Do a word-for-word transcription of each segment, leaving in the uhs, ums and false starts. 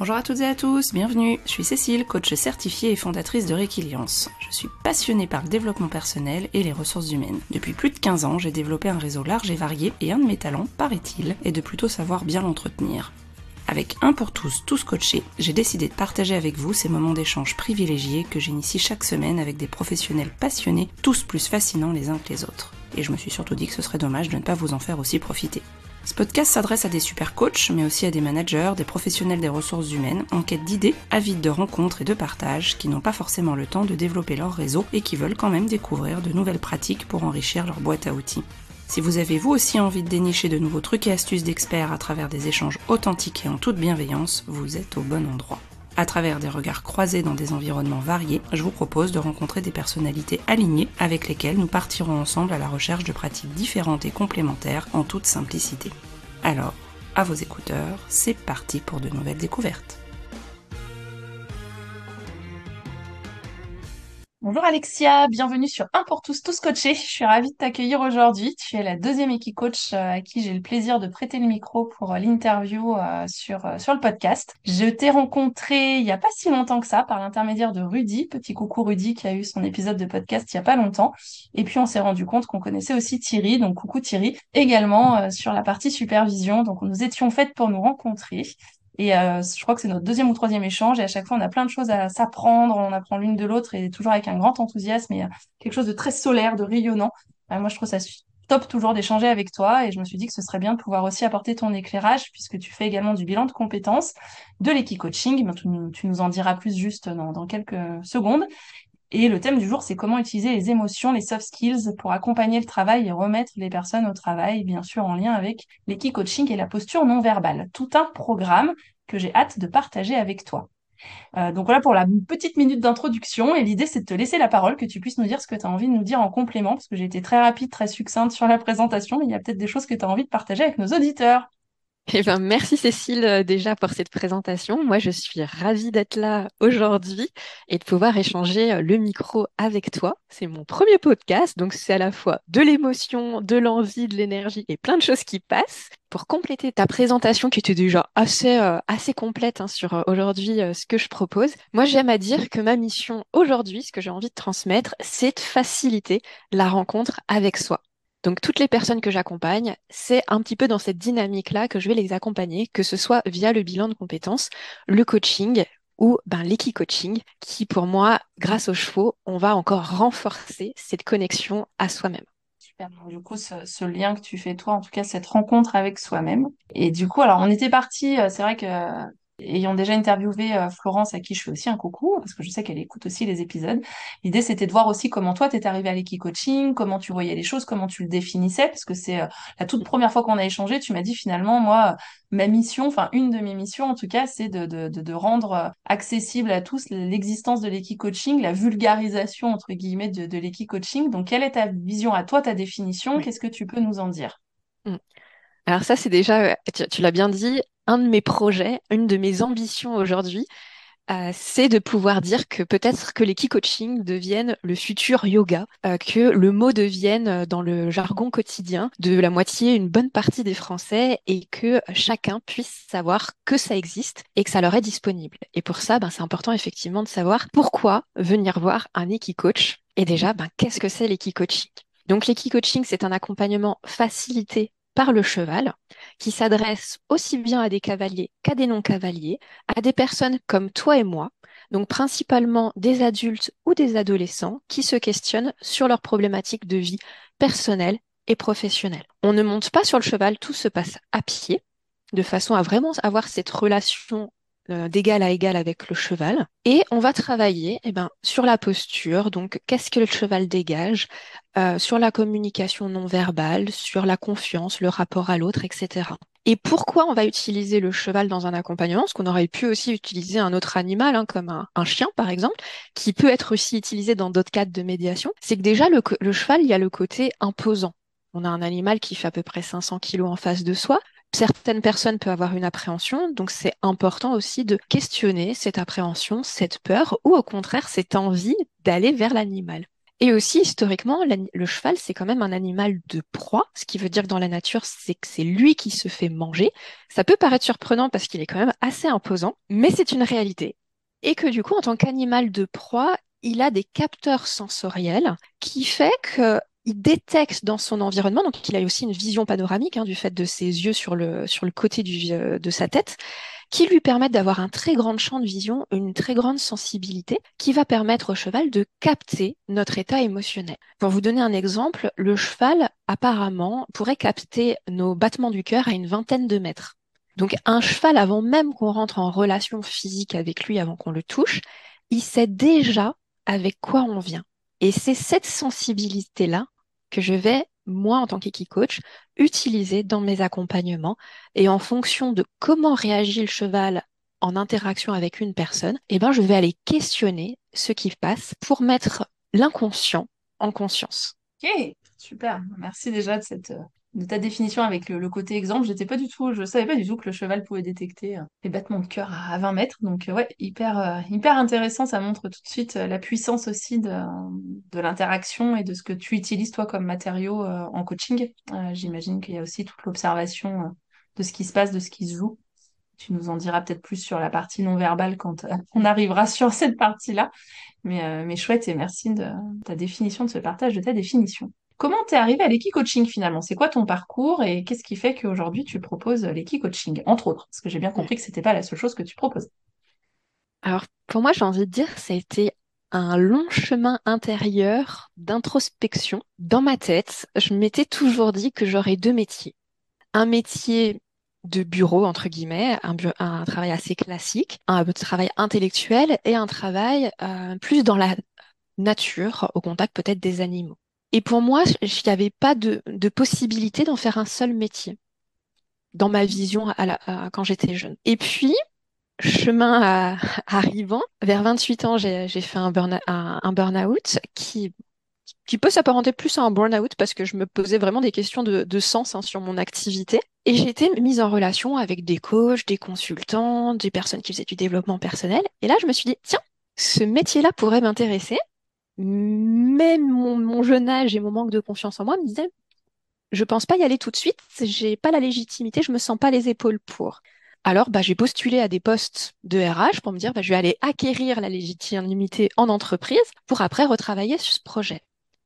Bonjour à toutes et à tous, bienvenue. Je suis Cécile, coach certifiée et fondatrice de Réquiliance. Je suis passionnée par le développement personnel et les ressources humaines. Depuis plus de quinze ans, j'ai développé un réseau large et varié et un de mes talents, paraît-il, est de plutôt savoir bien l'entretenir. Avec Un pour tous, tous coachés, j'ai décidé de partager avec vous ces moments d'échange privilégiés que j'initie chaque semaine avec des professionnels passionnés, tous plus fascinants les uns que les autres. Et je me suis surtout dit que ce serait dommage de ne pas vous en faire aussi profiter. Ce podcast s'adresse à des super coachs, mais aussi à des managers, des professionnels des ressources humaines, en quête d'idées, avides de rencontres et de partage, qui n'ont pas forcément le temps de développer leur réseau et qui veulent quand même découvrir de nouvelles pratiques pour enrichir leur boîte à outils. Si vous avez vous aussi envie de dénicher de nouveaux trucs et astuces d'experts à travers des échanges authentiques et en toute bienveillance, vous êtes au bon endroit. À travers des regards croisés dans des environnements variés, je vous propose de rencontrer des personnalités alignées avec lesquelles nous partirons ensemble à la recherche de pratiques différentes et complémentaires en toute simplicité. Alors, à vos écouteurs, c'est parti pour de nouvelles découvertes. Bonjour Alexia, bienvenue sur Un pour tous, tous coachés. Je suis ravie de t'accueillir aujourd'hui. Tu es la deuxième équicoach euh, à qui j'ai le plaisir de prêter le micro pour euh, l'interview euh, sur, euh, sur le podcast. Je t'ai rencontré il n'y a pas si longtemps que ça par l'intermédiaire de Rudy, petit coucou Rudy qui a eu son épisode de podcast il n'y a pas longtemps. Et puis on s'est rendu compte qu'on connaissait aussi Thierry, donc coucou Thierry, également euh, sur la partie supervision. Donc nous étions faites pour nous rencontrer. Et euh, je crois que c'est notre deuxième ou troisième échange et à chaque fois on a plein de choses à s'apprendre, on apprend l'une de l'autre et toujours avec un grand enthousiasme et euh, quelque chose de très solaire, de rayonnant. Euh, moi je trouve ça su- top toujours d'échanger avec toi et je me suis dit que ce serait bien de pouvoir aussi apporter ton éclairage puisque tu fais également du bilan de compétences, de l'équicoaching, ben, tu, nous- tu nous en diras plus juste dans, dans quelques secondes. Et le thème du jour, c'est comment utiliser les émotions, les soft skills pour accompagner le travail et remettre les personnes au travail, bien sûr en lien avec l'équicoaching et la posture non verbale. Tout un programme que j'ai hâte de partager avec toi. Euh, donc voilà pour la petite minute d'introduction et l'idée c'est de te laisser la parole, que tu puisses nous dire ce que tu as envie de nous dire en complément, parce que j'ai été très rapide, très succincte sur la présentation, mais il y a peut-être des choses que tu as envie de partager avec nos auditeurs. Eh ben, merci Cécile euh, déjà pour cette présentation. Moi, je suis ravie d'être là aujourd'hui et de pouvoir échanger euh, le micro avec toi. C'est mon premier podcast, donc c'est à la fois de l'émotion, de l'envie, de l'énergie et plein de choses qui passent. Pour compléter ta présentation qui était déjà assez, euh, assez complète hein, sur euh, aujourd'hui euh, ce que je propose, moi j'aime à dire que ma mission aujourd'hui, ce que j'ai envie de transmettre, c'est de faciliter la rencontre avec soi. Donc, toutes les personnes que j'accompagne, c'est un petit peu dans cette dynamique-là que je vais les accompagner, que ce soit via le bilan de compétences, le coaching ou ben, l'équi-coaching, qui pour moi, grâce aux chevaux, on va encore renforcer cette connexion à soi-même. Super. Donc, du coup, ce, ce lien que tu fais toi, en tout cas cette rencontre avec soi-même. Et du coup, alors on était parti, euh, c'est vrai que euh, ayant déjà interviewé euh, Florence, à qui je fais aussi un coucou, parce que je sais qu'elle écoute aussi les épisodes, l'idée c'était de voir aussi comment toi t'es arrivé à l'équicoaching, comment tu voyais les choses, comment tu le définissais, parce que c'est euh, la toute première fois qu'on a échangé, tu m'as dit finalement, moi, ma mission, enfin une de mes missions en tout cas, c'est de, de, de, de rendre euh, accessible à tous l'existence de l'équicoaching, la vulgarisation entre guillemets de, de l'équicoaching. Donc quelle est ta vision à toi, ta définition? Oui. Qu'est-ce que tu peux nous en dire? Mm. Alors ça, c'est déjà, euh, tu, tu l'as bien dit, un de mes projets, une de mes ambitions aujourd'hui, euh, c'est de pouvoir dire que peut-être que les coaching deviennent le futur yoga, euh, que le mot devienne euh, dans le jargon quotidien de la moitié, une bonne partie des Français et que chacun puisse savoir que ça existe et que ça leur est disponible. Et pour ça, ben, c'est important effectivement de savoir pourquoi venir voir un coach et déjà, ben, qu'est-ce que c'est coaching. Donc coaching, c'est un accompagnement facilité par le cheval qui s'adresse aussi bien à des cavaliers qu'à des non-cavaliers, à des personnes comme toi et moi, donc principalement des adultes ou des adolescents qui se questionnent sur leurs problématiques de vie personnelle et professionnelle. On ne monte pas sur le cheval, tout se passe à pied, de façon à vraiment avoir cette relation euh, d'égal à égal avec le cheval. Et on va travailler eh ben, sur la posture, donc qu'est-ce que le cheval dégage, euh, sur la communication non verbale, sur la confiance, le rapport à l'autre, et cetera. Et pourquoi on va utiliser le cheval dans un accompagnement? Parce qu'on aurait pu aussi utiliser un autre animal, hein, comme un, un chien par exemple, qui peut être aussi utilisé dans d'autres cadres de médiation. C'est que déjà, le, co- le cheval, il y a le côté imposant. On a un animal qui fait à peu près cinq cents kilos en face de soi. Certaines personnes peuvent avoir une appréhension, donc c'est important aussi de questionner cette appréhension, cette peur, ou au contraire cette envie d'aller vers l'animal. Et aussi, historiquement, l'ani- le cheval, c'est quand même un animal de proie, ce qui veut dire que dans la nature, c'est que c'est lui qui se fait manger. Ça peut paraître surprenant parce qu'il est quand même assez imposant, mais c'est une réalité. Et que du coup, en tant qu'animal de proie, il a des capteurs sensoriels qui fait que il détecte dans son environnement, donc il a aussi une vision panoramique hein, du fait de ses yeux sur le, sur le côté du, euh, de sa tête, qui lui permettent d'avoir un très grand champ de vision, une très grande sensibilité, qui va permettre au cheval de capter notre état émotionnel. Pour vous donner un exemple, le cheval, apparemment, pourrait capter nos battements du cœur à une vingtaine de mètres. Donc un cheval, avant même qu'on rentre en relation physique avec lui, avant qu'on le touche, il sait déjà avec quoi on vient. Et c'est cette sensibilité-là que je vais, moi, en tant qu'équicoach, utiliser dans mes accompagnements et en fonction de comment réagit le cheval en interaction avec une personne, eh ben, je vais aller questionner ce qui passe pour mettre l'inconscient en conscience. Ok, super. Merci déjà de cette, euh, de ta définition avec le, le côté exemple. J'étais pas du tout, je savais pas du tout que le cheval pouvait détecter euh, les battements de cœur à, à vingt mètres. Donc euh, ouais, hyper, euh, hyper intéressant. Ça montre tout de suite euh, la puissance aussi de, de l'interaction et de ce que tu utilises toi comme matériau euh, en coaching. Euh, j'imagine qu'il y a aussi toute l'observation euh, de ce qui se passe, de ce qui se joue. Tu nous en diras peut-être plus sur la partie non verbale quand euh, on arrivera sur cette partie-là. Mais, euh, mais chouette et merci de ta définition, de ce partage de ta définition. Comment t'es arrivé à l'equi-coaching finalement? C'est quoi ton parcours et qu'est-ce qui fait qu'aujourd'hui tu proposes l'equi-coaching, entre autres? Parce que j'ai bien Mm. compris que c'était pas la seule chose que tu proposes. Alors, pour moi, j'ai envie de dire, ça a été un long chemin intérieur d'introspection. Dans ma tête, je m'étais toujours dit que j'aurais deux métiers. Un métier de bureau, entre guillemets, un, bu- un travail assez classique, un travail intellectuel et un travail euh, plus dans la nature, au contact peut-être des animaux. Et pour moi, il n'y avait pas de, de possibilité d'en faire un seul métier dans ma vision à la- à- quand j'étais jeune. Et puis, chemin à- arrivant, vers vingt-huit ans, j'ai j'ai fait un burn, un, un burn-out qui, qui peut s'apparenter plus à un burn-out parce que je me posais vraiment des questions de, de sens hein, sur mon activité. Et j'ai été mise en relation avec des coachs, des consultants, des personnes qui faisaient du développement personnel. Et là, je me suis dit, tiens, ce métier-là pourrait m'intéresser. Mais mon, mon jeune âge et mon manque de confiance en moi me disaient, je pense pas y aller tout de suite, j'ai pas la légitimité, je me sens pas les épaules pour. Alors, bah, j'ai postulé à des postes de R H pour me dire, bah, je vais aller acquérir la légitimité en entreprise pour après retravailler sur ce projet.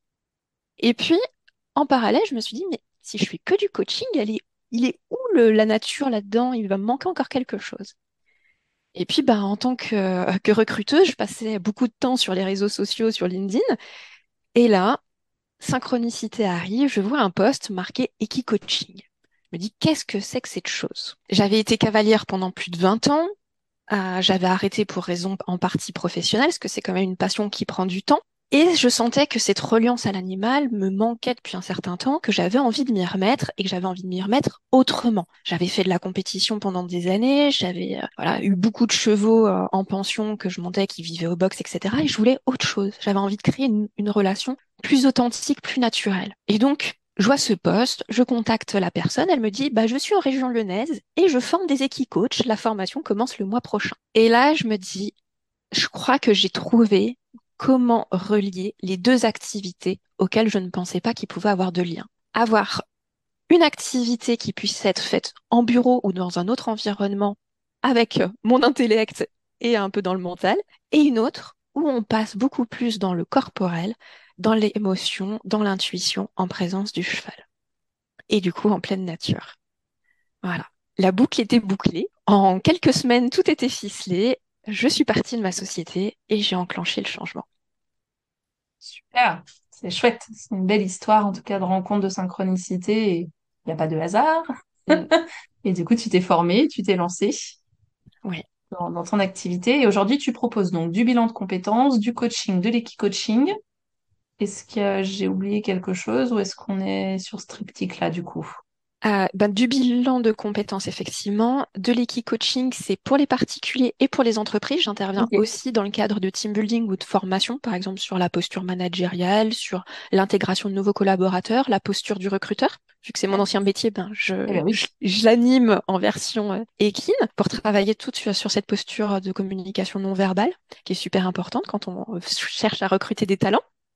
Et puis, en parallèle, je me suis dit, mais si je fais que du coaching, elle est, il est où le- la nature là-dedans? Il va me manquer encore quelque chose. Et puis, bah, en tant que, que recruteuse, je passais beaucoup de temps sur les réseaux sociaux, sur LinkedIn. Et là, synchronicité arrive, je vois un post marqué Equi-coaching. Je me dis, qu'est-ce que c'est que cette chose? J'avais été cavalière pendant plus de vingt ans. Euh, j'avais arrêté pour raison en partie professionnelle, parce que c'est quand même une passion qui prend du temps. Et je sentais que cette reliance à l'animal me manquait depuis un certain temps, que j'avais envie de m'y remettre et que j'avais envie de m'y remettre autrement. J'avais fait de la compétition pendant des années, j'avais euh, voilà, eu beaucoup de chevaux euh, en pension que je montais, qui vivaient au box, et cetera. Et je voulais autre chose. J'avais envie de créer une, une relation plus authentique, plus naturelle. Et donc, je vois ce poste, je contacte la personne, elle me dit, bah, je suis en région lyonnaise et je forme des équicoachs. La formation commence le mois prochain. Et là, je me dis, je crois que j'ai trouvé comment relier les deux activités auxquelles je ne pensais pas qu'il pouvait avoir de lien. Avoir une activité qui puisse être faite en bureau ou dans un autre environnement avec euh, mon intellect et un peu dans le mental, et une autre où on passe beaucoup plus dans le corporel, dans l'émotion, dans l'intuition, en présence du cheval. Et du coup, en pleine nature. Voilà. La boucle était bouclée. En quelques semaines, tout était ficelé. Je suis partie de ma société et j'ai enclenché le changement. Super, c'est chouette. C'est une belle histoire en tout cas de rencontre, de synchronicité et il n'y a pas de hasard. Mm, Et du coup, tu t'es formé, tu t'es lancé ouais. dans, dans ton activité et aujourd'hui, tu proposes donc du bilan de compétences, du coaching, de l'équi-coaching. Est-ce que j'ai oublié quelque chose ou est-ce qu'on est sur ce triptyque-là du coup? Euh, ben, du bilan de compétences, effectivement. De l'équi-coaching, c'est pour les particuliers et pour les entreprises. J'interviens Ok. aussi dans le cadre de team building ou de formation, par exemple sur la posture managériale, sur l'intégration de nouveaux collaborateurs, la posture du recruteur. Vu que c'est mon ancien métier, ben, Eh je, ben oui. je, je l'anime en version euh, équine pour travailler tout sur, sur cette posture de communication non verbale, qui est super importante quand on euh, cherche à recruter des talents.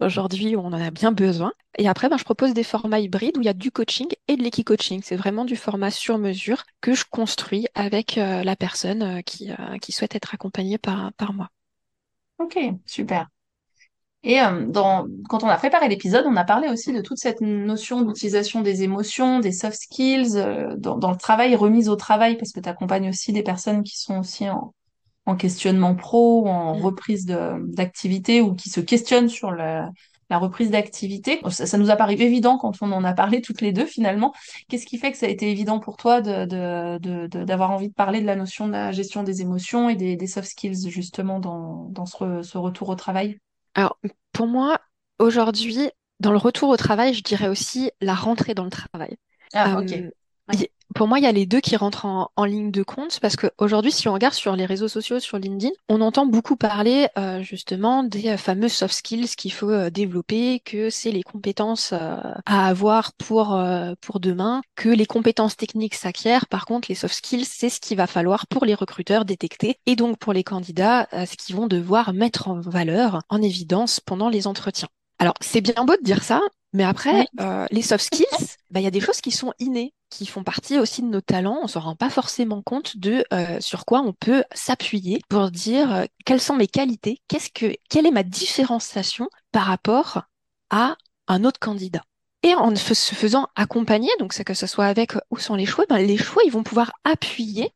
aujourd'hui où on en a bien besoin. Et après, ben, je propose des formats hybrides où il y a du coaching et de l'équi-coaching. C'est vraiment du format sur mesure que je construis avec euh, la personne euh, qui, euh, qui souhaite être accompagnée par, par moi. Ok, super. Et euh, dans, quand on a préparé l'épisode, on a parlé aussi de toute cette notion d'utilisation des émotions, des soft skills, euh, dans, dans le travail, remise au travail, parce que tu accompagnes aussi des personnes qui sont aussi en, en questionnement pro, ou en Mm. reprise de, d'activité, ou qui se questionnent sur la, la reprise d'activité. Ça, ça nous a paru évident quand on en a parlé toutes les deux finalement. Qu'est-ce qui fait que ça a été évident pour toi de, de, de, de- d'avoir envie de parler de la notion de la gestion des émotions et des, des soft skills justement dans, dans ce, re- ce retour au travail? Alors, pour moi, aujourd'hui, dans le retour au travail, je dirais aussi la rentrée dans le travail. Ah, ok. Euh, Ouais. y- pour moi, il y a les deux qui rentrent en, en ligne de compte parce qu'aujourd'hui, si on regarde sur les réseaux sociaux, sur LinkedIn, on entend beaucoup parler euh, justement des euh, fameux soft skills qu'il faut euh, développer, que c'est les compétences euh, à avoir pour, euh, pour demain, que les compétences techniques s'acquièrent. Par contre, les soft skills, c'est ce qu'il va falloir pour les recruteurs détecter et donc pour les candidats, euh, ce qu'ils vont devoir mettre en valeur, en évidence pendant les entretiens. Alors, c'est bien beau de dire ça, mais après, Oui. euh, les soft skills, bah, il y a des choses qui sont innées, qui font partie aussi de nos talents. On ne se rend pas forcément compte de euh, sur quoi on peut s'appuyer pour dire euh, quelles sont mes qualités, qu'est-ce que, quelle est ma différenciation par rapport à un autre candidat. Et en fe- se faisant accompagner, donc c'est que ce soit avec ou sans les choix, ben, les choix, ils vont pouvoir appuyer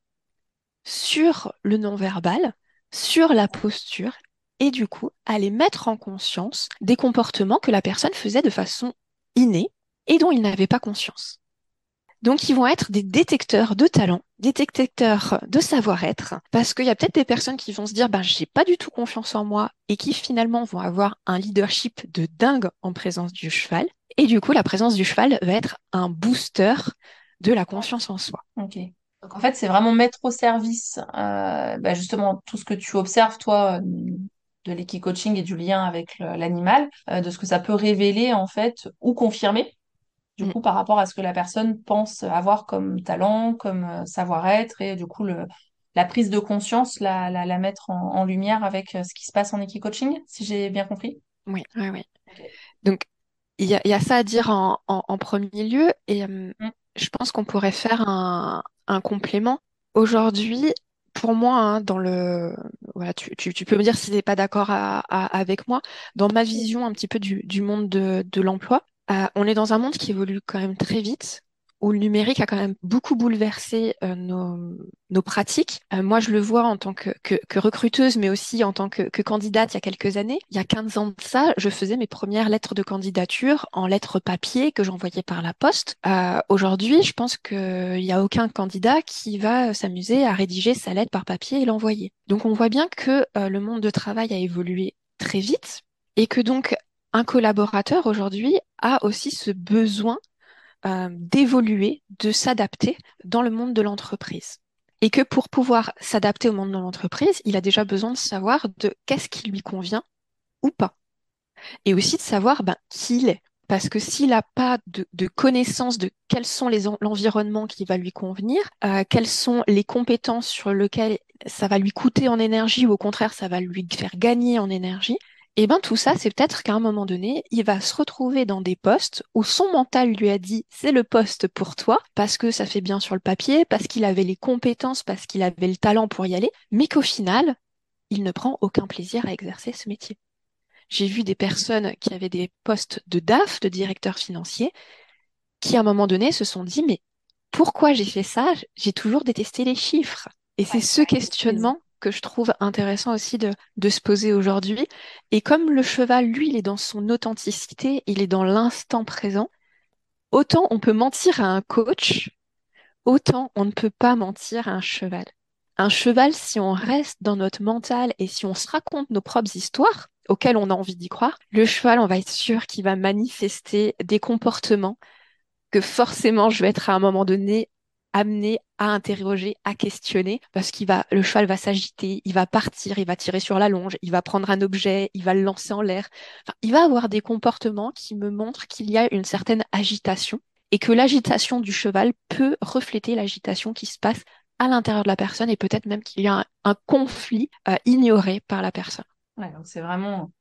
sur le non-verbal, sur la posture, et du coup, aller mettre en conscience des comportements que la personne faisait de façon innée et dont il n'avait pas conscience. Donc, ils vont être des détecteurs de talent, des détecteurs de savoir-être, parce qu'il y a peut-être des personnes qui vont se dire, ben, j'ai pas du tout confiance en moi, et qui finalement vont avoir un leadership de dingue en présence du cheval. Et du coup, la présence du cheval va être un booster de la confiance en soi. Ok. Donc en fait, c'est vraiment mettre au service euh, bah, justement tout ce que tu observes, toi, euh, de l'équi-coaching et du lien avec le- l'animal, euh, de ce que ça peut révéler en fait ou confirmer, du Mm. coup, par rapport à ce que la personne pense avoir comme talent, comme euh, savoir-être, et du coup, le, la prise de conscience, la, la, la mettre en, en lumière avec euh, ce qui se passe en équi-coaching, si j'ai bien compris. Oui, oui, oui. Ok. Donc, il y a, il y a ça à dire en, en- en premier lieu, et euh, Mm. je pense qu'on pourrait faire un, un complément. Aujourd'hui, pour moi, hein, dans le, voilà, tu, tu, tu peux me dire si tu n'es pas d'accord à- à- avec moi, dans ma vision un petit peu du, du monde de, de l'emploi, euh, on est dans un monde qui évolue quand même très vite, où le numérique a quand même beaucoup bouleversé euh, nos, nos pratiques. Euh, moi, je le vois en tant que, que, que recruteuse, mais aussi en tant que, que candidate il y a quelques années. Il y a quinze ans de ça, je faisais mes premières lettres de candidature en lettres papier que j'envoyais par la poste. Euh, aujourd'hui, je pense qu'il n'y a aucun candidat qui va s'amuser à rédiger sa lettre par papier et l'envoyer. Donc, on voit bien que euh, le monde de travail a évolué très vite et que donc un collaborateur aujourd'hui a aussi ce besoin euh, d'évoluer, de s'adapter dans le monde de l'entreprise. Et que pour pouvoir s'adapter au monde de l'entreprise, il a déjà besoin de savoir de qu'est-ce qui lui convient ou pas. Et aussi de savoir ben, qui il est. Parce que s'il n'a pas de, de connaissance de quels sont les en- l'environnement qui va lui convenir, euh, quelles sont les compétences sur lesquelles ça va lui coûter en énergie ou au contraire ça va lui faire gagner en énergie, et ben tout ça, c'est peut-être qu'à un moment donné, il va se retrouver dans des postes où son mental lui a dit c'est le poste pour toi parce que ça fait bien sur le papier, parce qu'il avait les compétences, parce qu'il avait le talent pour y aller, mais qu'au final, il ne prend aucun plaisir à exercer ce métier. J'ai vu des personnes qui avaient des postes de D A F, de directeur financier, qui à un moment donné se sont dit, mais pourquoi j'ai fait ça? J'ai toujours détesté les chiffres. Et c'est Ouais, ce ouais, maîtrise. questionnement que je trouve intéressant aussi de, de se poser aujourd'hui. Et comme le cheval, lui, il est dans son authenticité, il est dans l'instant présent, autant on peut mentir à un coach, autant on ne peut pas mentir à un cheval. Un cheval, si on reste dans notre mental et si on se raconte nos propres histoires, auxquelles on a envie d'y croire, le cheval, on va être sûr qu'il va manifester des comportements que forcément je vais être à un moment donné amené à interroger, à questionner, parce qu'il va, le cheval va s'agiter, il va partir, il va tirer sur la longe, il va prendre un objet, il va le lancer en l'air. Enfin, il va avoir des comportements qui me montrent qu'il y a une certaine agitation et que l'agitation du cheval peut refléter l'agitation qui se passe à l'intérieur de la personne et peut-être même qu'il y a un, un conflit euh, ignoré par la personne. Ouais, donc c'est vraiment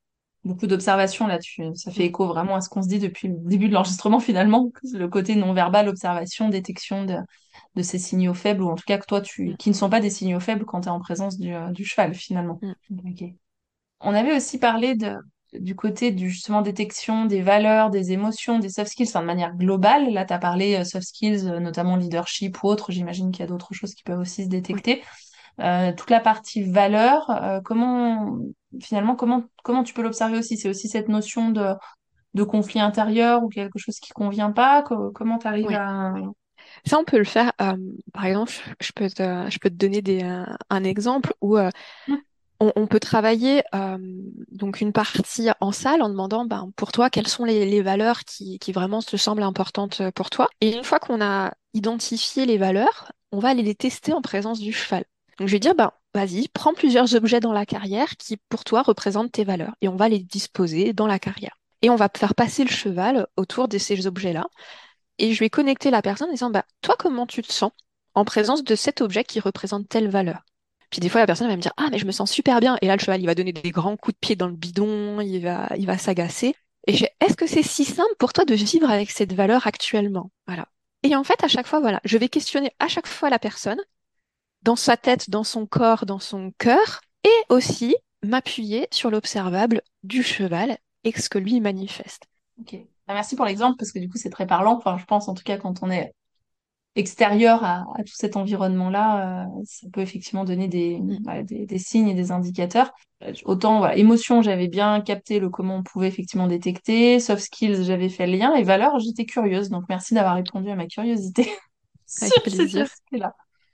beaucoup d'observations là-dessus. Ça fait Mm, écho vraiment à ce qu'on se dit depuis le début de l'enregistrement finalement, le côté non-verbal, observation, détection de, de ces signaux faibles, ou en tout cas que toi, tu, mm, qui ne sont pas des signaux faibles quand tu es en présence du, euh, du cheval finalement. mm. Ok. On avait aussi parlé de, du côté du justement détection des valeurs, des émotions, des soft skills, enfin, de manière globale. Là, tu as parlé euh, soft skills, euh, notamment leadership ou autre. J'imagine qu'il y a d'autres choses qui peuvent aussi se Oui. détecter. Euh, toute la partie valeur, euh, comment finalement comment comment tu peux l'observer aussi? C'est aussi cette notion de, de conflit intérieur ou quelque chose qui convient pas. Co- comment tu arrives Oui. à... Ça, on peut le faire. Euh, par exemple, je peux te, je peux te donner des, euh, un exemple où euh, on, on peut travailler euh, donc une partie en salle en demandant ben, pour toi quelles sont les, les valeurs qui, qui vraiment te semblent importantes pour toi. Et une fois qu'on a identifié les valeurs, on va aller les tester en présence du cheval. Donc je vais dire ben, vas-y, prends plusieurs objets dans la carrière qui pour toi représentent tes valeurs et on va les disposer dans la carrière. Et on va faire passer le cheval autour de ces objets-là et je vais connecter la personne en disant, bah, toi, comment tu te sens en présence de cet objet qui représente telle valeur? Puis des fois, la personne va me dire, ah, mais je me sens super bien. Et là, le cheval, il va donner des grands coups de pied dans le bidon, il va, il va s'agacer. Et je fais, est-ce que c'est si simple pour toi de vivre avec cette valeur actuellement? Voilà. Et en fait, à chaque fois, voilà, je vais questionner à chaque fois la personne, dans sa tête, dans son corps, dans son cœur, et aussi m'appuyer sur l'observable du cheval et ce que lui manifeste. Ok. Bah, merci pour l'exemple parce que du coup c'est très parlant. Enfin, je pense en tout cas quand on est extérieur à, à tout cet environnement-là, euh, ça peut effectivement donner des, Mm. voilà, des, des signes et des indicateurs. Euh, Autant, voilà, émotion, j'avais bien capté le comment on pouvait effectivement détecter. Soft skills, j'avais fait le lien. Et valeurs, j'étais curieuse. Donc, merci d'avoir répondu à ma curiosité Avec sur cet plaisir. aspect-là.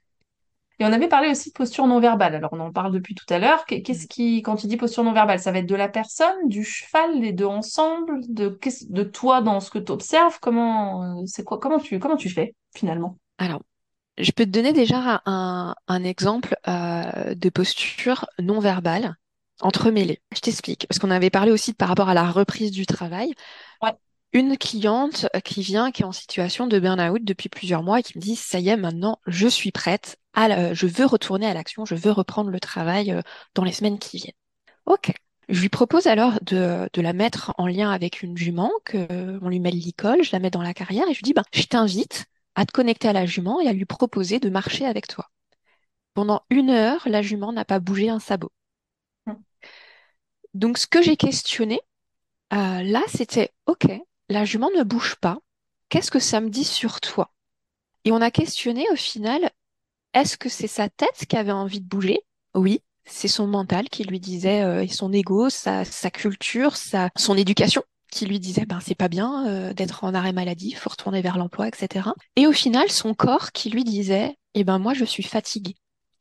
Et on avait parlé aussi de posture non verbale. Alors, on en parle depuis tout à l'heure. Qu'est- Qu'est-ce Mm. qui, quand tu dis posture non verbale, ça va être de la personne, du cheval, les deux ensemble, de, qu'est-ce- de toi dans ce que tu observes? Comment, euh, c'est quoi, comment tu, comment tu fais finalement? Alors, je peux te donner déjà un, un exemple euh, de posture non verbale entremêlée. Je t'explique, parce qu'on avait parlé aussi par rapport à la reprise du travail. Ouais. Une cliente euh, qui vient, qui est en situation de burn-out depuis plusieurs mois et qui me dit, ça y est, maintenant, je suis prête, à la- je veux retourner à l'action, je veux reprendre le travail euh, dans les semaines qui viennent. Ok. Je lui propose alors de, de la mettre en lien avec une jument, que, on lui met le licol, je la mets dans la carrière et je lui dis, ben, je t'invite à te connecter à la jument et à lui proposer de marcher avec toi. Pendant une heure, la jument n'a pas bougé un sabot. Donc, ce que j'ai questionné, euh, là, c'était, OK, la jument ne bouge pas. Qu'est-ce que ça me dit sur toi? Et on a questionné au final, est-ce que c'est sa tête qui avait envie de bouger? Oui, c'est son mental qui lui disait, euh, et son ego, sa, sa culture, sa, son éducation, qui lui disait, ben, c'est pas bien euh, d'être en arrêt maladie, il faut retourner vers l'emploi, et cetera. Et au final, son corps qui lui disait, eh ben, moi, je suis fatigué.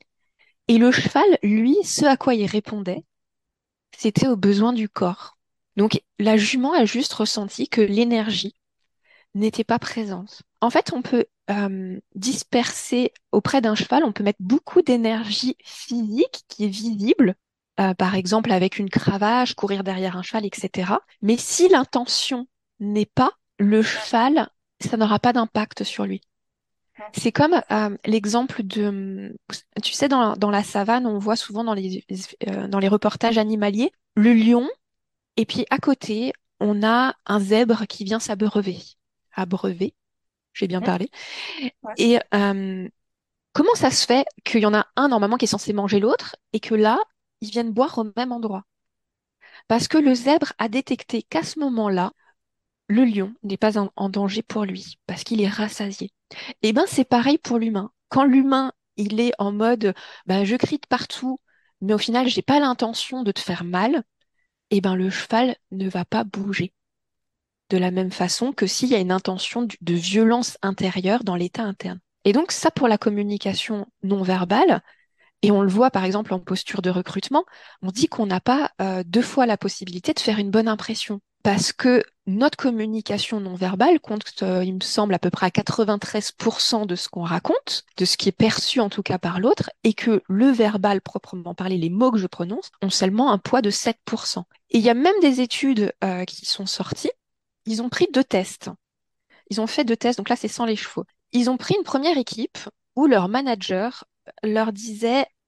Et le cheval, lui, ce à quoi il répondait, c'était aux besoins du corps. Donc la jument a juste ressenti que l'énergie n'était pas présente. En fait, on peut euh, disperser auprès d'un cheval, on peut mettre beaucoup d'énergie physique qui est visible, euh, par exemple avec une cravache, courir derrière un cheval, et cetera. Mais si l'intention n'est pas, le cheval, ça n'aura pas d'impact sur lui. C'est comme euh, l'exemple de, tu sais, dans, dans la savane, on voit souvent dans les, euh, dans les reportages animaliers, le lion, et puis à côté, on a un zèbre qui vient s'abreuver. Abreuver, j'ai bien Mhm. parlé. Ouais. Et euh, comment ça se fait qu'il y en a un normalement qui est censé manger l'autre, et que là, ils viennent boire au même endroit? Parce que le zèbre a détecté qu'à ce moment-là, le lion n'est pas en, en danger pour lui, parce qu'il est rassasié. Eh ben, c'est pareil pour l'humain. Quand l'humain, il est en mode, ben, je crie de partout, mais au final, j'ai pas l'intention de te faire mal, eh ben, le cheval ne va pas bouger. De la même façon que s'il y a une intention du- de violence intérieure dans l'état interne. Et donc, ça pour la communication non verbale, et on le voit par exemple en posture de recrutement, on dit qu'on n'a pas euh, deux fois la possibilité de faire une bonne impression. Parce que notre communication non verbale compte, euh, il me semble, à peu près à quatre-vingt-treize pour cent de ce qu'on raconte, de ce qui est perçu en tout cas par l'autre, et que le verbal proprement parlé, les mots que je prononce, ont seulement un poids de sept pour cent. Et il y a même des études euh, qui sont sorties, ils ont pris deux tests. Ils ont fait deux tests, donc là c'est sans les chevaux. Ils ont pris une première équipe où leur manager leur disait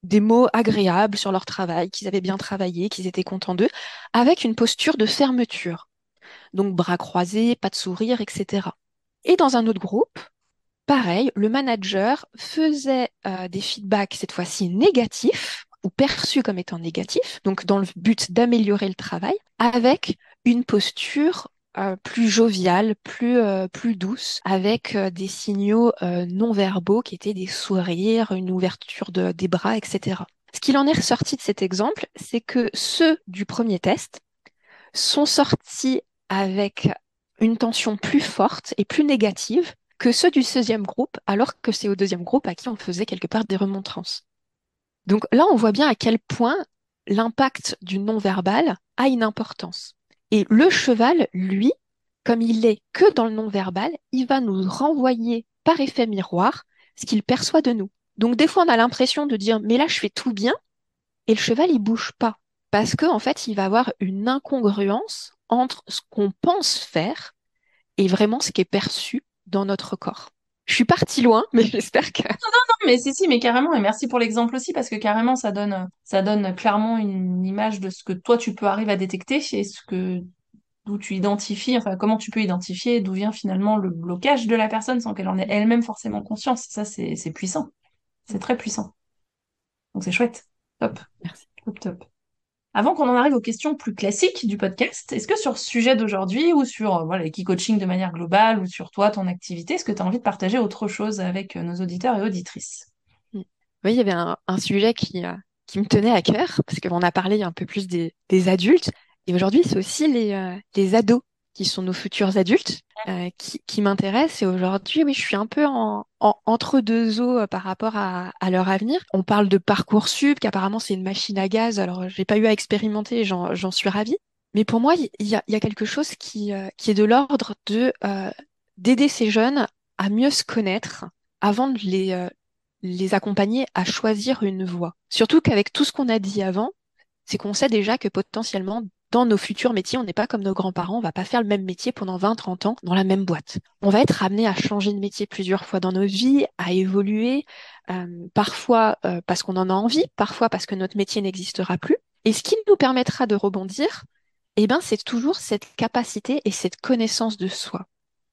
des mots agréables sur leur travail, qu'ils avaient bien travaillé, qu'ils étaient contents d'eux, avec une posture de fermeture. Donc bras croisés, pas de sourire, et cetera. Et dans un autre groupe, pareil, le manager faisait euh, des feedbacks cette fois-ci négatifs ou perçus comme étant négatifs, donc dans le but d'améliorer le travail, avec une posture euh, plus joviale, plus, euh, plus douce, avec euh, des signaux euh, non verbaux qui étaient des sourires, une ouverture de- des bras, et cetera. Ce qu'il en est ressorti de cet exemple, c'est que ceux du premier test sont sortis avec une tension plus forte et plus négative que ceux du deuxième groupe, alors que c'est au deuxième groupe à qui on faisait quelque part des remontrances. Donc là, on voit bien à quel point l'impact du non-verbal a une importance. Et le cheval, lui, comme il est que dans le non-verbal, il va nous renvoyer par effet miroir ce qu'il perçoit de nous. Donc des fois, on a l'impression de dire, mais là, je fais tout bien, et le cheval, il bouge pas. Parce que, en fait, il va avoir une incongruence entre ce qu'on pense faire et vraiment ce qui est perçu dans notre corps. Je suis partie loin, mais j'espère que... Non, mais si, si, mais carrément, et merci pour l'exemple aussi, parce que carrément, ça donne, ça donne clairement une image de ce que toi, tu peux arriver à détecter et ce que, d'où tu identifies, enfin, comment tu peux identifier d'où vient finalement le blocage de la personne sans qu'elle en ait elle-même forcément conscience. Ça, c'est, c'est puissant. C'est très puissant. Donc, c'est chouette. Top, Merci. top, top. Avant qu'on en arrive aux questions plus classiques du podcast, est-ce que sur ce sujet d'aujourd'hui ou sur euh, voilà, l'e-coaching de manière globale ou sur toi, ton activité, est-ce que tu as envie de partager autre chose avec euh, nos auditeurs et auditrices? Mm. Oui, il y avait un, un sujet qui, euh, qui me tenait à cœur, parce qu'on a parlé un peu plus des, des adultes, et aujourd'hui, c'est aussi les, euh, les ados qui sont nos futurs adultes euh, qui, qui m'intéressent. Et aujourd'hui, oui, je suis un peu en, en- entre deux eaux euh, par rapport à, à leur avenir. On parle de Parcoursup, qu'apparemment c'est une machine à gaz, alors j'ai pas eu à expérimenter, j'en, j'en suis ravie. Mais pour moi, il y a, il y a quelque chose qui, euh, qui est de l'ordre de euh, d'aider ces jeunes à mieux se connaître avant de les, euh, les accompagner à choisir une voie. Surtout qu'avec tout ce qu'on a dit avant, c'est qu'on sait déjà que potentiellement, dans nos futurs métiers, on n'est pas comme nos grands-parents, on va pas faire le même métier pendant vingt, trente ans dans la même boîte. On va être amené à changer de métier plusieurs fois dans nos vies, à évoluer, euh, parfois euh, parce qu'on en a envie, parfois parce que notre métier n'existera plus. Et ce qui nous permettra de rebondir, eh ben, c'est toujours cette capacité et cette connaissance de soi.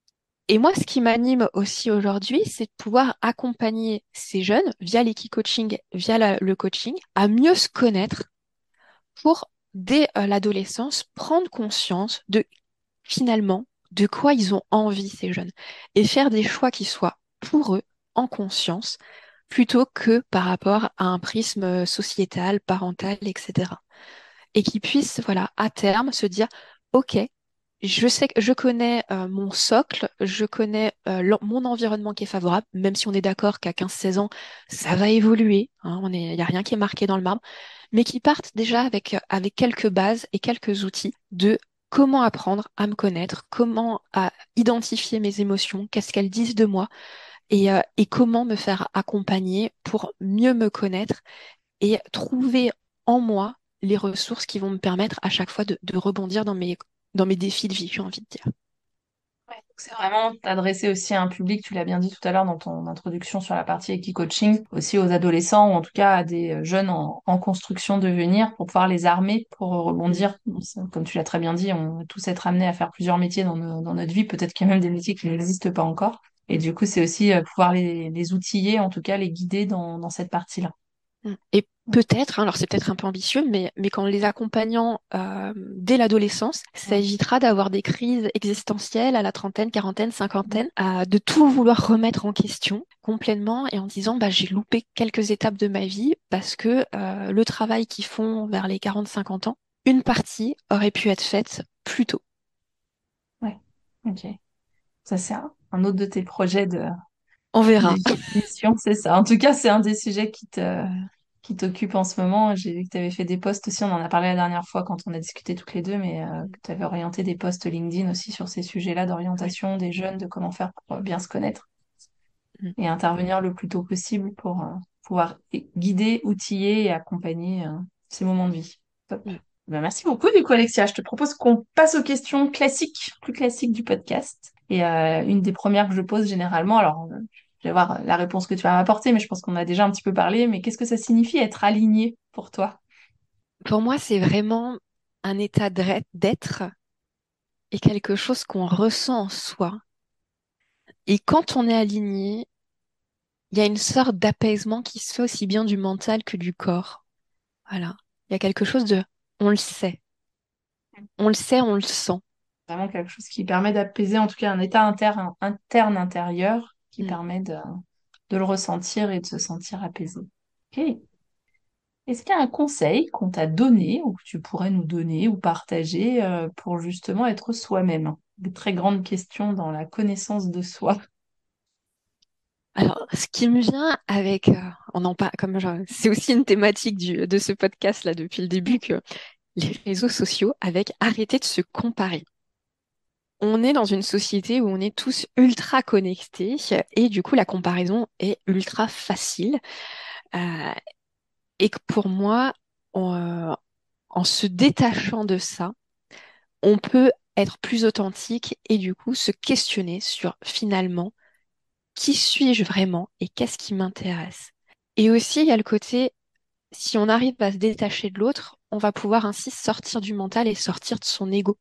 Et moi, ce qui m'anime aussi aujourd'hui, c'est de pouvoir accompagner ces jeunes via l'équicoaching, via la- le coaching, à mieux se connaître pour, dès euh, l'adolescence, prendre conscience de, finalement, de quoi ils ont envie, ces jeunes, et faire des choix qui soient pour eux, en conscience, plutôt que par rapport à un prisme euh, sociétal, parental, et cetera. Et qui puissent, voilà, à terme, se dire, OK, je sais que je connais euh, mon socle, je connais euh, l'en- mon environnement qui est favorable, même si on est d'accord qu'à quinze seize ans, ça va évoluer, hein, on est, il n'y a rien qui est marqué dans le marbre, mais qui partent déjà avec, euh, avec quelques bases et quelques outils de comment apprendre à me connaître, comment à identifier mes émotions, qu'est-ce qu'elles disent de moi, et, euh, et comment me faire accompagner pour mieux me connaître et trouver en moi les ressources qui vont me permettre à chaque fois de, de rebondir dans mes, dans mes défis de vie, j'ai envie de dire. Ouais, donc c'est vraiment t'adresser aussi à un public, tu l'as bien dit tout à l'heure dans ton introduction sur la partie Equi-coaching, aussi aux adolescents ou en tout cas à des euh, jeunes en, en construction de venir pour pouvoir les armer pour Mm, rebondir. Bon, ça, comme tu l'as très bien dit, on va tous être amenés à faire plusieurs métiers dans, nos- dans notre vie, peut-être qu'il y a même des métiers qui n'existent pas encore. Et du coup, c'est aussi euh, pouvoir les, les outiller, en tout cas les guider dans, dans cette partie-là. mm. Et peut-être, hein, alors c'est peut-être un peu ambitieux, mais, mais qu'en les accompagnant euh, dès l'adolescence, ça Ouais. évitera d'avoir des crises existentielles à la trentaine, quarantaine, cinquantaine, euh, de tout vouloir remettre en question complètement et en disant bah, j'ai loupé quelques étapes de ma vie parce que euh, le travail qu'ils font vers les quarante, cinquante ans, une partie aurait pu être faite plus tôt. Ouais. Ok. Ça, c'est un, un autre de tes projets de, On de verra. mission, c'est ça. En tout cas, c'est un des sujets qui te, qui t'occupe en ce moment. J'ai vu que tu avais fait des posts aussi, on en a parlé la dernière fois quand on a discuté toutes les deux, mais euh, que tu avais orienté des posts LinkedIn aussi sur ces sujets-là Ouais. d'orientation des jeunes, de comment faire pour euh, bien se connaître Mm, et intervenir le plus tôt possible pour euh, pouvoir guider, outiller et accompagner euh, ces moments de vie. Top. mm. Ben, merci beaucoup, du coup, Alexia. Je te propose qu'on passe aux questions classiques, plus classiques du podcast. Et euh, une des premières que je pose généralement, alors je vais voir la réponse que tu vas m'apporter, mais je pense qu'on a déjà un petit peu parlé. Mais qu'est-ce que ça signifie être aligné pour toi? Pour moi, c'est vraiment un état d'être d'être et quelque chose qu'on ressent en soi. Et quand on est aligné, il y a une sorte d'apaisement qui se fait aussi bien du mental que du corps. Voilà. Il y a quelque chose de, on le sait, on le sait, on le sent. Vraiment quelque chose qui permet d'apaiser, en tout cas un état interne, interne intérieur qui Mm. permet de, de le ressentir et de se sentir apaisé. Ok. Est-ce qu'il y a un conseil qu'on t'a donné ou que tu pourrais nous donner ou partager euh, pour justement être soi-même? Des très grandes questions dans la connaissance de soi. Alors, ce qui me vient avec, euh, on en parle, comme je- c'est aussi une thématique du- de ce podcast là depuis le début que les réseaux sociaux avec arrêter de se comparer. On est dans une société où on est tous ultra connectés et du coup la comparaison est ultra facile. Euh, et que pour moi, en, euh, en se détachant de ça, on peut être plus authentique et du coup se questionner sur finalement qui suis-je vraiment et qu'est-ce qui m'intéresse. Et aussi, il y a le côté, si on arrive à se détacher de l'autre, on va pouvoir ainsi sortir du mental et sortir de son ego.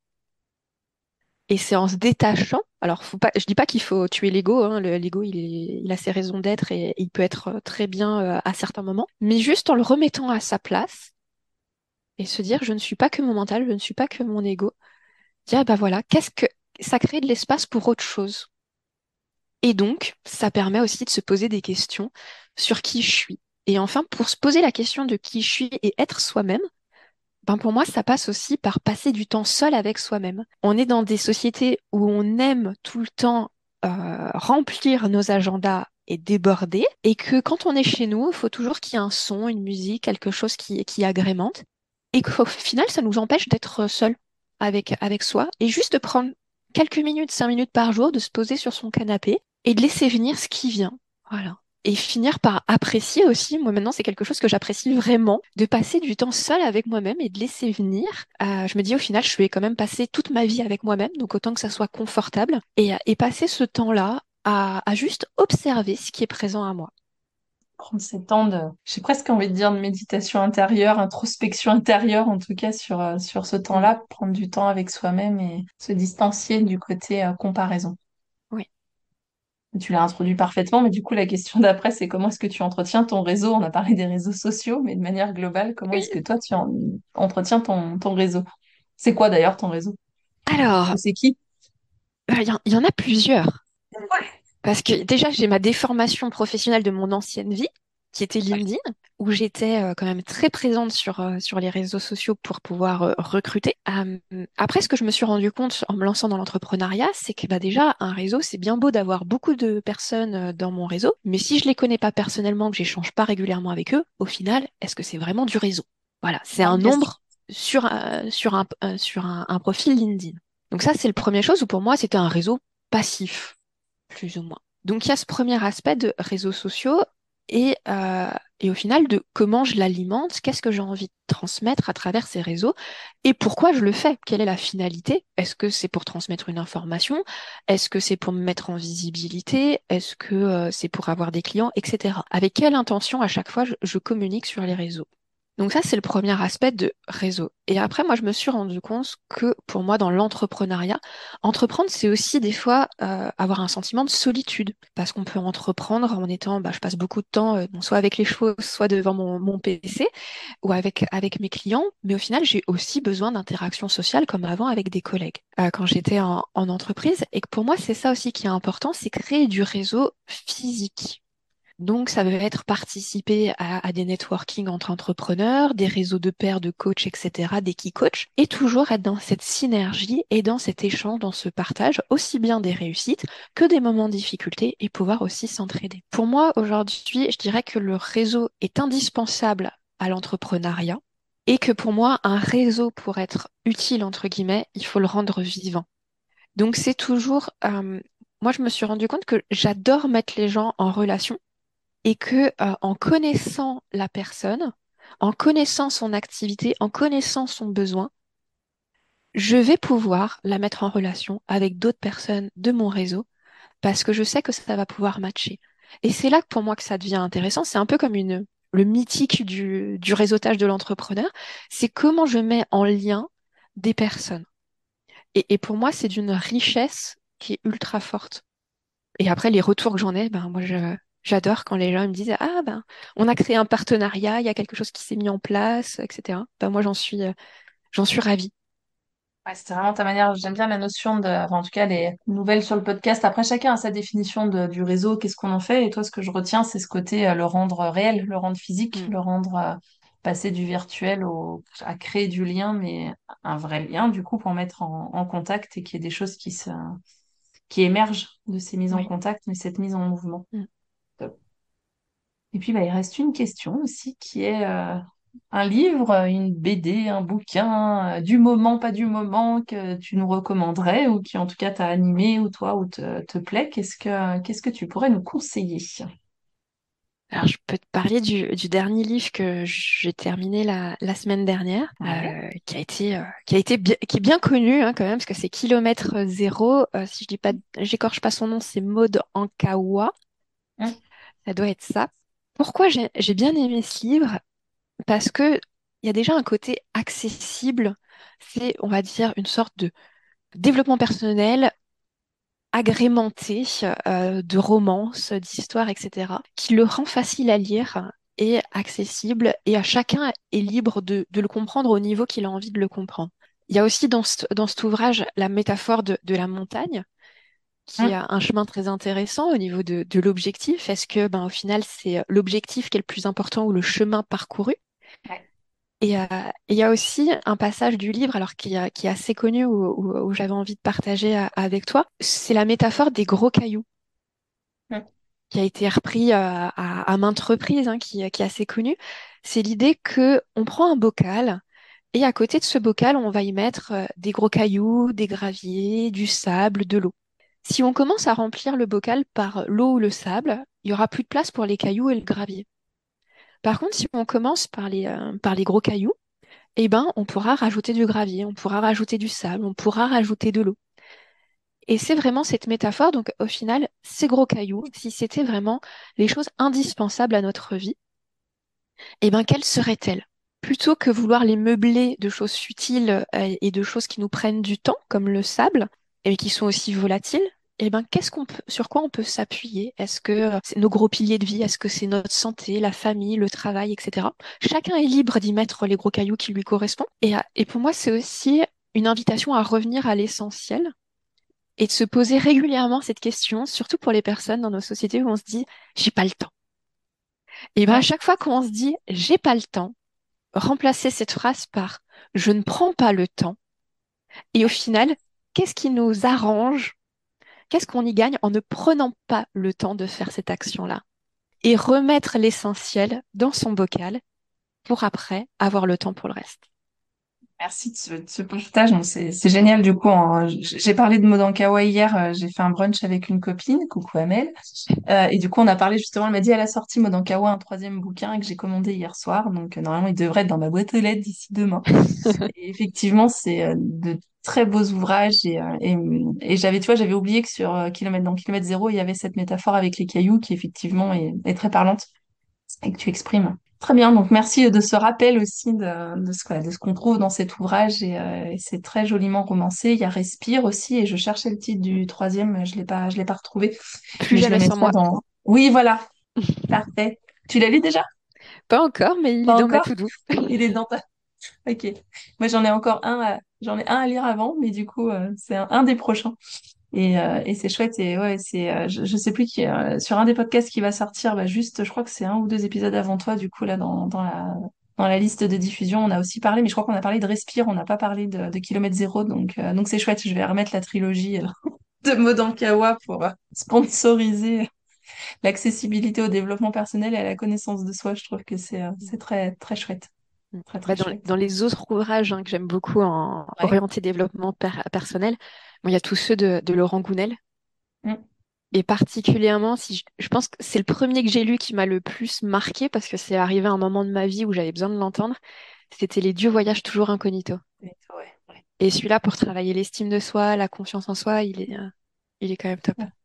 Et c'est en se détachant. Alors, faut pas, je dis pas qu'il faut tuer l'ego, hein, le- l'ego, il est, il a ses raisons d'être et il peut être euh, très bien euh, à certains moments, mais juste en le remettant à sa place et se dire, je ne suis pas que mon mental, je ne suis pas que mon ego. Dire, bah voilà, qu'est-ce que ça crée de l'espace pour autre chose. Et donc, ça permet aussi de se poser des questions sur qui je suis. Et enfin, pour se poser la question de qui je suis et être soi-même, ben pour moi, ça passe aussi par passer du temps seul avec soi-même. On est dans des sociétés où on aime tout le temps euh, remplir nos agendas et déborder, et que quand on est chez nous, il faut toujours qu'il y ait un son, une musique, quelque chose qui, qui agrémente, et qu'au final, ça nous empêche d'être seul avec, avec soi, et juste de prendre quelques minutes, cinq minutes par jour, de se poser sur son canapé et de laisser venir ce qui vient. Voilà. Et finir par apprécier aussi, moi maintenant c'est quelque chose que j'apprécie vraiment, de passer du temps seul avec moi-même et de laisser venir. Euh, je me dis au final je vais quand même passer toute ma vie avec moi-même, donc autant que ça soit confortable, et, et passer ce temps-là à, à juste observer ce qui est présent à moi. Prendre ces temps de, j'ai presque envie de dire de méditation intérieure, introspection intérieure en tout cas sur, euh, sur ce Mm. temps-là, prendre du temps avec soi-même et se distancier du côté euh, comparaison. Oui. Tu l'as introduit parfaitement, mais du coup la question d'après c'est comment est-ce que tu entretiens ton réseau? On a parlé des réseaux sociaux, mais de manière globale, comment est-ce que Oui. toi tu en- entretiens ton, ton réseau? C'est quoi d'ailleurs ton réseau? Alors, Ou c'est qui? bah, il y, en il y en a plusieurs. Parce que déjà, j'ai ma déformation professionnelle de mon ancienne vie, qui était LinkedIn, où j'étais euh, quand même très présente sur, euh, sur les réseaux sociaux pour pouvoir euh, recruter. Euh, après, ce que je me suis rendu compte en me lançant dans l'entrepreneuriat, c'est que bah, déjà, un réseau, c'est bien beau d'avoir beaucoup de personnes euh, dans mon réseau, mais si je les connais pas personnellement, que j'échange pas régulièrement avec eux, au final, est-ce que c'est vraiment du réseau? Voilà, c'est un Bonne question. nombre sur, euh, sur un, euh, sur un, un profil LinkedIn. Donc ça, c'est le premier chose où pour moi, c'était un réseau passif plus ou moins. Donc il y a ce premier aspect de réseaux sociaux et, euh, et au final de comment je l'alimente, qu'est-ce que j'ai envie de transmettre à travers ces réseaux et pourquoi je le fais, quelle est la finalité? Est-ce que c'est pour transmettre une information? Est-ce que c'est pour me mettre en visibilité? Est-ce que euh, c'est pour avoir des clients, et cetera. Avec quelle intention à chaque fois je, je communique sur les réseaux? Donc ça, c'est le premier aspect de réseau. Et après, moi, je me suis rendu compte que pour moi, dans l'entrepreneuriat, entreprendre, c'est aussi des fois euh, avoir un sentiment de solitude. Parce qu'on peut entreprendre en étant, bah, je passe beaucoup de temps, euh, bon, soit avec les chevaux, soit devant mon, mon P C, ou avec, avec mes clients. Mais au final, j'ai aussi besoin d'interaction sociale comme avant avec des collègues euh, quand j'étais en, en entreprise. Et que pour moi, c'est ça aussi qui est important, c'est créer du réseau physique. Donc, ça va être participer à, à des networking entre entrepreneurs, des réseaux de pairs, de coachs, et cetera, des key coachs, et toujours être dans cette synergie et dans cet échange, dans ce partage, aussi bien des réussites que des moments de difficulté et pouvoir aussi s'entraider. Pour moi, aujourd'hui, je dirais que le réseau est indispensable à l'entrepreneuriat et que pour moi, un réseau, pour être utile, entre guillemets, il faut le rendre vivant. Donc, c'est toujours, euh, moi, je me suis rendu compte que j'adore mettre les gens en relation et que euh, en connaissant la personne, en connaissant son activité, en connaissant son besoin, je vais pouvoir la mettre en relation avec d'autres personnes de mon réseau parce que je sais que ça va pouvoir matcher. Et c'est là que pour moi que ça devient intéressant. C'est un peu comme une, le mythique du, du réseautage de l'entrepreneur. C'est comment je mets en lien des personnes. Et, et pour moi, c'est d'une richesse qui est ultra forte. Et après, les retours que j'en ai, ben, moi, je, j'adore quand les gens me disent, ah, ben, on a créé un partenariat, il y a quelque chose qui s'est mis en place, et cetera. Ben, moi, j'en suis, euh, j'en suis ravie. Ouais, c'était vraiment ta manière. J'aime bien la notion de, enfin, en tout cas, les nouvelles sur le podcast. Après, chacun a sa définition de- du réseau, qu'est-ce qu'on en fait. Et toi, ce que je retiens, c'est ce côté, euh, le rendre réel, le rendre physique, Mm, le rendre, euh, passer du virtuel au, à créer du lien, mais un vrai lien, du coup, pour mettre en, en contact et qu'il y ait des choses qui se, qui émergent de ces mises en oui. contact, mais cette mise en mouvement. Mm. Et puis, bah, il reste une question aussi qui est euh, un livre, une B D, un bouquin, euh, du moment, pas du moment, que tu nous recommanderais ou qui en tout cas t'a animé ou toi ou te, te plaît. Qu'est-ce que, qu'est-ce que tu pourrais nous conseiller? Alors, je peux te parler du, du dernier livre que j'ai terminé la, la semaine dernière, Ouais. euh, qui a été, euh, qui a été bien, qui est bien connu hein, quand même, parce que c'est Kilomètre Zéro. Euh, si je dis pas, j'écorche pas son nom, c'est Maud Ankawa. Hum, Ça doit être ça. Pourquoi j'ai j'ai bien aimé ce livre? Parce que il y a déjà un côté accessible. C'est, on va dire, une sorte de développement personnel agrémenté euh, de romances, d'histoires, et cetera, qui le rend facile à lire et accessible, et à chacun est libre de, de le comprendre au niveau qu'il a envie de le comprendre. Il y a aussi dans, ce- dans cet ouvrage la métaphore de, de la montagne, qui hum. a un chemin très intéressant au niveau de, de l'objectif. Est-ce que, ben, au final, c'est l'objectif qui est le plus important ou le chemin parcouru? Ouais. Et euh, et il y a aussi un passage du livre, alors qui, est- qui est assez connu, où, où- où j'avais envie de partager euh, avec toi. C'est la métaphore des gros cailloux, Hum, qui a été repris euh, à, à maintes reprises, hein, qui, qui est assez connu. C'est l'idée que on prend un bocal et à côté de ce bocal, on va y mettre euh, des gros cailloux, des graviers, du sable, de l'eau. Si on commence à remplir le bocal par l'eau ou le sable, il y aura plus de place pour les cailloux et le gravier. Par contre, si on commence par les, euh, par les gros cailloux, eh ben, on pourra rajouter du gravier, on pourra rajouter du sable, on pourra rajouter de l'eau. Et c'est vraiment cette métaphore, donc au final, ces gros cailloux, si c'était vraiment les choses indispensables à notre vie, eh ben, quelles seraient-elles? Plutôt que vouloir les meubler de choses futiles euh, et de choses qui nous prennent du temps, comme le sable, et qui sont aussi volatiles, eh ben, qu'est-ce qu'on peut, sur quoi on peut s'appuyer? Est-ce que euh, c'est nos gros piliers de vie? Est-ce que c'est notre santé, la famille, le travail, et cetera. Chacun est libre d'y mettre les gros cailloux qui lui correspondent. Et, à- et pour moi, c'est aussi une invitation à revenir à l'essentiel et de se poser régulièrement cette question, surtout pour les personnes dans nos sociétés où on se dit, j'ai pas le temps. Et ben, à hum. chaque fois qu'on se dit, j'ai pas le temps, remplacer cette phrase par je ne prends pas le temps. Et au final, qu'est-ce qui nous arrange? Qu'est-ce qu'on y gagne en ne prenant pas le temps de faire cette action-là? Et remettre l'essentiel dans son bocal pour après avoir le temps pour le reste. Merci de ce, de ce partage. Non, C'est, c'est génial du coup. Hein. J- J'ai parlé de Modankawa hier. euh, J'ai fait un brunch avec une copine, coucou Amel. Euh, et du coup, on a parlé justement. Elle m'a dit elle a sorti Modankawa un troisième bouquin que j'ai commandé hier soir. Donc euh, normalement, il devrait être dans ma boîte aux lettres d'ici demain. Et effectivement, c'est euh, de très beaux ouvrages. Et, euh, et, et j'avais, tu vois, j'avais oublié que sur euh, Kilomètre dans Kilomètre Zéro, il y avait cette métaphore avec les cailloux qui effectivement est, est très parlante et que tu exprimes. Très bien, donc merci de ce rappel aussi de, de ce, voilà, de ce qu'on trouve dans cet ouvrage et, euh, et c'est très joliment romancé. Il y a Respire aussi et je cherchais le titre du troisième, je l'ai pas, je l'ai pas retrouvé, Plus mais je le jamais sans mettrai moi. dans. Oui, voilà, parfait. Tu l'as lu déjà? Pas encore, mais il est Pas dans ma encore? to-do. Il est dans ta. Ok. Moi j'en ai encore un, à... j'en ai un à lire avant, mais du coup euh, c'est un, un des prochains. Et, euh, et c'est chouette et ouais c'est euh, je, je sais plus qui euh, sur un des podcasts qui va sortir bah juste je crois que c'est un ou deux épisodes avant toi du coup là dans, dans la dans la liste de diffusion on a aussi parlé mais je crois qu'on a parlé de Respire on n'a pas parlé de, de Kilomètre Zéro donc euh, donc c'est chouette je vais remettre la trilogie euh, de Modankawa pour euh, sponsoriser l'accessibilité au développement personnel et à la connaissance de soi je trouve que c'est euh, c'est très très chouette Mm. très Bah, très dans, chouette dans les autres ouvrages hein, que j'aime beaucoup en ouais. orienté développement per- personnel, bon, il y a tous ceux de, de Laurent Gounel. Mm. Et particulièrement, si je, je pense que c'est le premier que j'ai lu qui m'a le plus marqué parce que c'est arrivé à un moment de ma vie où j'avais besoin de l'entendre. C'était Les Dieux voyagent toujours incognito. Ouais, ouais. Et celui-là, pour travailler l'estime de soi, la confiance en soi, il est, euh, il est quand même top.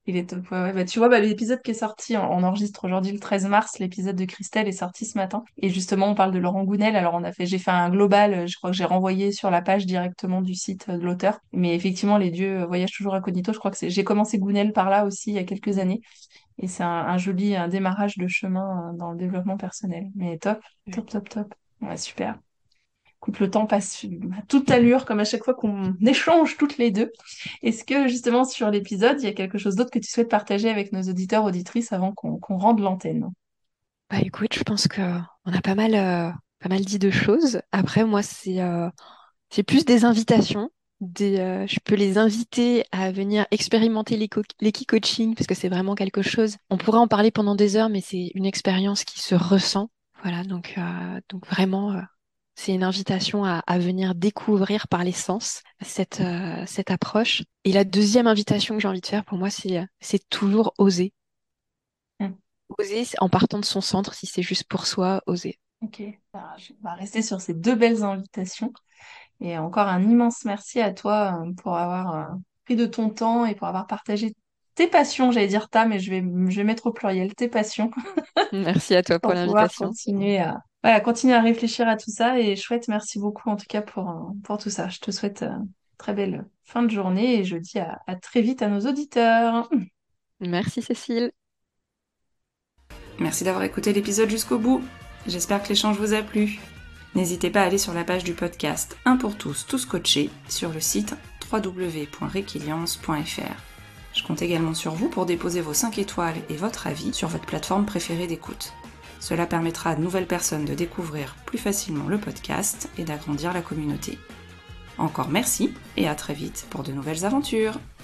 Il est top. Ouais, ouais. Bah, tu vois, bah, l'épisode qui est sorti, on, on enregistre aujourd'hui le treize mars, l'épisode de Christelle est sorti ce matin. Et justement, on parle de Laurent Gounel. Alors, on a fait, j'ai fait un global, euh, je crois que j'ai renvoyé sur la page directement du site euh, de l'auteur. Mais effectivement, les dieux euh, voyagent toujours incognito. Je crois que c'est, j'ai commencé Gounel par là aussi il y a quelques années. Et c'est un, un joli un démarrage de chemin euh, dans le développement personnel. Mais top, top, top, top. Ouais, super. Écoute, le temps passe à toute allure, comme à chaque fois qu'on échange toutes les deux. Est-ce que justement sur l'épisode, il y a quelque chose d'autre que tu souhaites partager avec nos auditeurs, auditrices avant qu'on qu'on rende l'antenne? Bah écoute, je pense que on a pas mal, euh, pas mal dit de choses. Après, moi, c'est euh, c'est plus des invitations. Des, euh, je peux les inviter à venir expérimenter l'éco- l'équi-coaching parce que c'est vraiment quelque chose. On pourrait en parler pendant des heures, mais c'est une expérience qui se ressent. Voilà, donc, euh, donc vraiment, euh, c'est une invitation à, à venir découvrir par les sens cette, euh, cette approche. Et la deuxième invitation que j'ai envie de faire pour moi, c'est, euh, c'est toujours oser. Hmm, Oser en partant de son centre, si c'est juste pour soi, oser. ok, bah, je vais rester sur ces deux belles invitations. Et encore un immense merci à toi euh, pour avoir euh, pris de ton temps et pour avoir partagé tes passions, j'allais dire ta, mais je vais, je vais mettre au pluriel, tes passions, Merci à toi pour pour pouvoir l'invitation. continuer à, voilà, continuer à réfléchir à tout ça. Et chouette, merci beaucoup en tout cas pour, euh, pour tout ça. Je te souhaite euh, une très belle fin de journée et je dis à, à très vite à nos auditeurs. Merci Cécile. Merci d'avoir écouté l'épisode jusqu'au bout. J'espère que l'échange vous a plu. N'hésitez pas à aller sur la page du podcast Un pour tous, tous coachés sur le site w w w point requiliance point f r. Je compte également sur vous pour déposer vos cinq étoiles et votre avis sur votre plateforme préférée d'écoute. Cela permettra à de nouvelles personnes de découvrir plus facilement le podcast et d'agrandir la communauté. Encore merci et à très vite pour de nouvelles aventures.